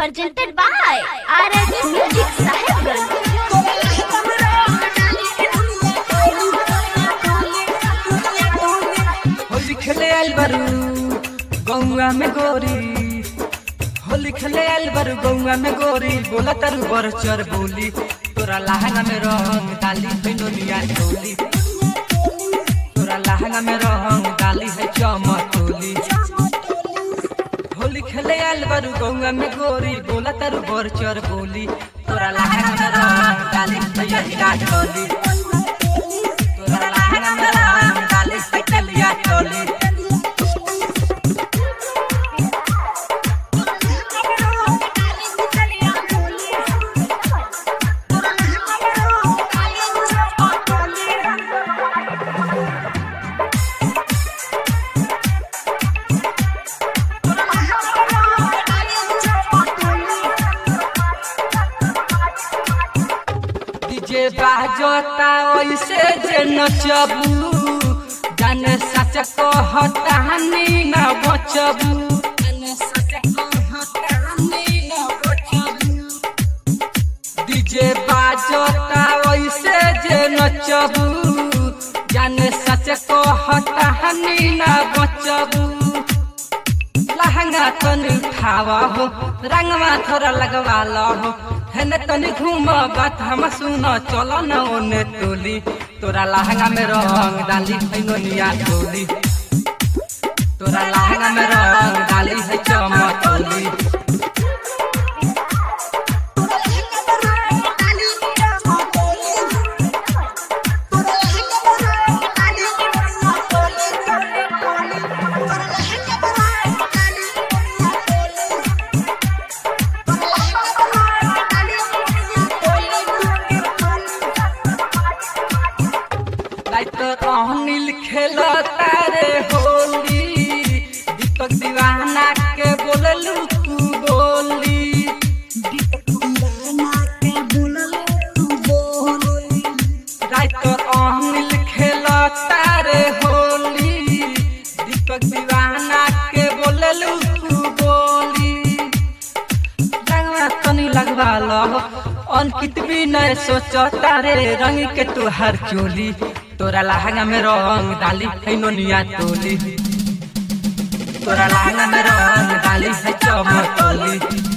presented by RRB Music Sahibganj। Holi खेले आइल बारू गौवा में गोरी, होली खेले आइल बारू गौवा में गोरी, बोला तारू बरचर बोली, तोरा लहंगा में रंग डाली है नोनिया टोली, तोरा लहंगा में रंग डाली है चमटोली। होली खेले आइल बारू गौवा में गोरी, बोला तारू बरचर बोली, तोरा लहंगा में रंग डाली है यहिरा टोली, तोरा लहंगा में रंग डाली है कलिया टोली। जे बाजता वैसे जे नचबू, जाने सच कहतानी न बचबू, जाने सच कहतानी न बचबू। डीजे बाजता वैसे जे नचबू, जाने सच कहतानी न बचबू। लहंगा तनी उठावा हो, रंगवा थोड़ा लगवा लो हो, हेने तनी घूम बात हम सुन चलो न ओने टोली, तोरा लहंगा में रंग डाली है नोनिया टोली, तोरा लहंगा में रंग डाली है चमटोली। अनिल खेलता रे होली, दीपक दीवाना के बोललू तू बोली, दीपक दीवाना के बोललू तू बोली। राइटर अनिल खेलता रे होली, दीपक दीवाना के बोललू तू बोली। रंगवा तनी लगवा लो, अंकित भी न सोचता रे रंग के तुहार चोली, तोरा लहंगा में रंग डाली है नोनिया टोली, तोरा लहंगा में रंग डाली है चमटोली।